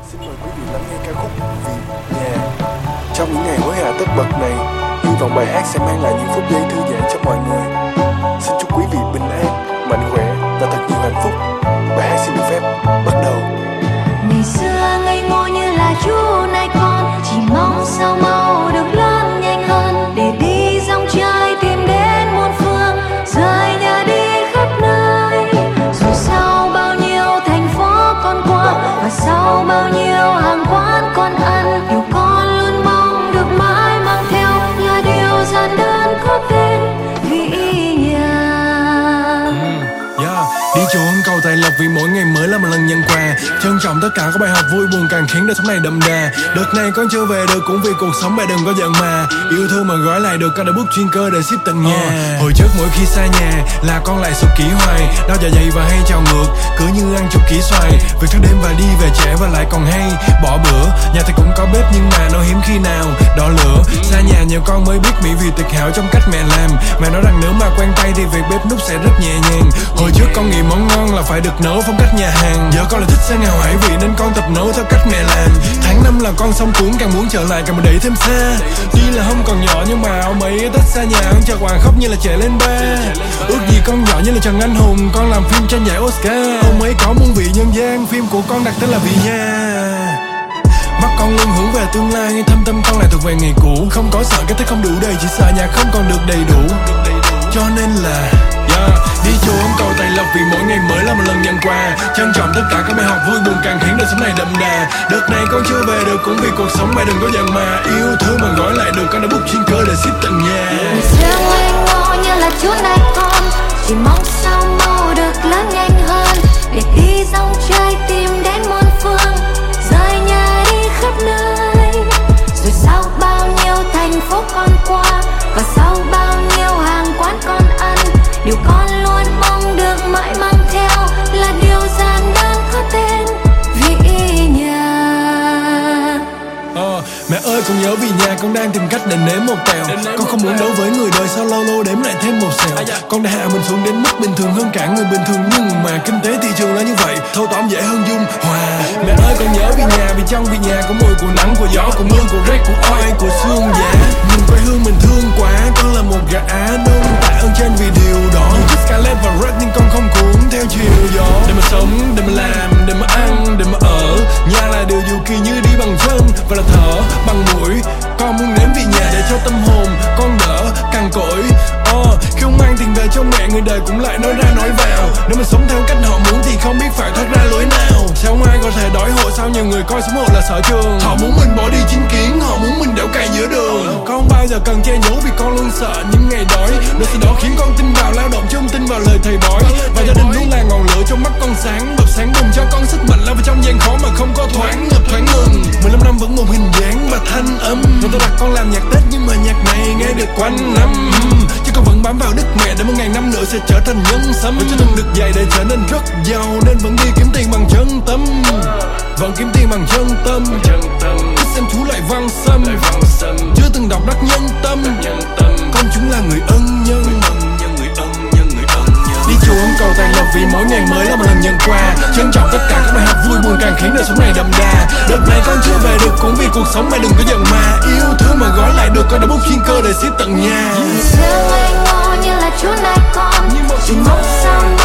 Xin mời quý vị lắng nghe ca khúc Vì Nhà. Trong những ngày hối hả tất bật này, hy vọng bài hát sẽ mang lại những phút giây thư giãn cho mọi người. Xin chúc quý vị bình an, mạnh khỏe và thật nhiều hạnh phúc. Bài hát xin được phép bắt đầu. Ngày xưa ngây ngô như là chú, nay con chỉ mong sao mau được lớn nhanh hơn, để đi dòng chơi tìm đến muôn phương, rời nhà đi khắp nơi. Rồi sau bao nhiêu thành phố con qua, và sau bao nhiêu hàng quán con ăn, điều con luôn mong được mãi mang theo là điều giản đơn có tên Vì Nhà. Đi chùa hương cầu tài lộc vì mỗi ngày mới là một lần nhận quà. Trân trọng tất cả các bài học vui buồn càng khiến đời sống này đậm đà. Đợt này con chưa về được cũng vì cuộc sống mẹ đừng có giận mà. Yêu thương mà gói lại được con đã book chuyên cơ để ship tận nhà. Hồi trước mỗi khi xa nhà là con lại sụp kỹ hoài, đau dạ dày và hay trào ngược, cứ như ăn chục ký xoài. Việc thức đêm và đi về trễ và lại còn hay bỏ bữa. Nhà thì cũng có bếp nhưng mà nó hiếm khi nào đỏ lửa. Xa nhà nhiều con mới biết mỹ vị tuyệt hảo trong cách mẹ làm. Mẹ nói rằng nếu mà quen tay thì việc bếp núc sẽ rất nhẹ nhàng. Hồi trước con nghĩ món ngon là phải được nấu phong cách nhà hàng, giờ con lại thích sang nào hải vị nên con tập nấu theo cách mẹ làm. Tháng năm là con xong cuốn càng muốn trở lại càng mà đẩy thêm xa. Tuy là không còn nhỏ nhưng mà ông ấy thích xa nhà ăn chợ hoàng khóc như là trẻ lên ba. Ước gì con nhỏ như là Trần Anh Hùng, con làm phim tranh giải Oscar. Ông ấy có muôn vị nhân gian, phim của con đặt tên là Vì Nhà. Mắt con luôn hướng về tương lai, thâm tâm con lại thuộc về ngày cũ. Không có sợ cái thế không đủ đầy, chỉ sợ nhà không còn được đầy đủ. Cho nên là đi chùa ông cầu tài lộc vì mỗi ngày mới là một lần nhận quà. Trân trọng tất cả các bài học vui buồn càng khiến đời sống này đậm đà. Đợt này con chưa về được cũng vì cuộc sống mẹ đừng có giận mà. Yêu thương mà gói lại được con đã book chuyên cơ để ship tận nhà. Ngày xưa ngây ngô như là chú, nay con chỉ mong sao mau được lớn nhanh hơn, để đi dòng chơi tìm đến muôn phương, rời nhà đi khắp nơi. Rồi sau bao nhiêu thành phố con qua, và sau bao nhiêu hàng quán con ăn, điều con luôn mong được mãi mang theo là điều giản đơn có tên Vì Nhà. Mẹ ơi con nhớ vì nhà, con đang tìm cách để nếm một tèo. Con không muốn đấu với người đời sao lâu lâu đếm lại thêm một xèo. Con đã hạ mình xuống đến mức bình thường hơn cả người bình thường, nhưng mà kinh tế thị trường là như vậy, thâu tóm dễ hơn dung hòa. Mẹ ơi con nhớ vì nhà, vì trong vì nhà có mùi của nắng, của gió, của mưa, của rét, của oi, của sương giá. Nhìn quê hương mình thương quá, con là một gã Á Đông, tạ ơn trên vì điều đó. Dù thích Scarlett và Red nhưng con không cuốn theo chiều gió. Để mà sống, để mà làm, để mà ăn, để mà ở. Nhà là điều dù kỳ như đi bằng chân và là thở bằng mũi. Con muốn đến vì nhà để cho tâm hồn con đỡ cằn cỗi. Khi không mang tiền về cho mẹ, người đời cũng lại nói ra nói vào. Nếu mà sống theo cách họ muốn thì không biết phải thoát ra lối nào. Sao không ai có thể đói hộ, sao nhiều người coi số một là sở trường. Họ muốn mình bỏ đi chính kiến, họ muốn mình đẽo cày giữa đường. Con không bao giờ cần che giấu vì con luôn sợ những ngày đói. Điều gì đó khiến con tin vào lao động chứ không tin vào lời thầy bói. Và gia đình luôn là ngọn lửa trong mắt con sáng, bập sáng bùng cho con sức mạnh lao vào trong gian khó mà không có thoáng ngập thoáng ngừng. 15 năm vẫn một hình dáng và thanh âm. Rồi tôi đặt con làm nhạc Tết nhưng mà nhạc này nghe được quanh năm. Chứ con vẫn bám vào đức mẹ để 1000 năm nữa sẽ trở thành nhân sâm. Và chưa từng được dạy để trở nên rất giàu, nên vẫn đi kiếm tiền bằng chân tâm. Vẫn kiếm tiền bằng chân tâm. Thích xem chú lại văn xâm, chưa từng đọc đắc nhân tâm. Con chúng là người ân nhân. Đi chùa ông cầu tài lộc vì mỗi ngày mới là một lần nhận quà. Trân trọng tất cả các bài học vui buồn càng khiến đời sống này đậm đà. Đợt này con chưa về được cũng vì cuộc sống mẹ đừng có giận mà. Yêu thương mà gói lại được con đã book chuyên cơ để ship tận nhà. Ngày xưa ngây ngô như là chú, nay con chỉ mong sao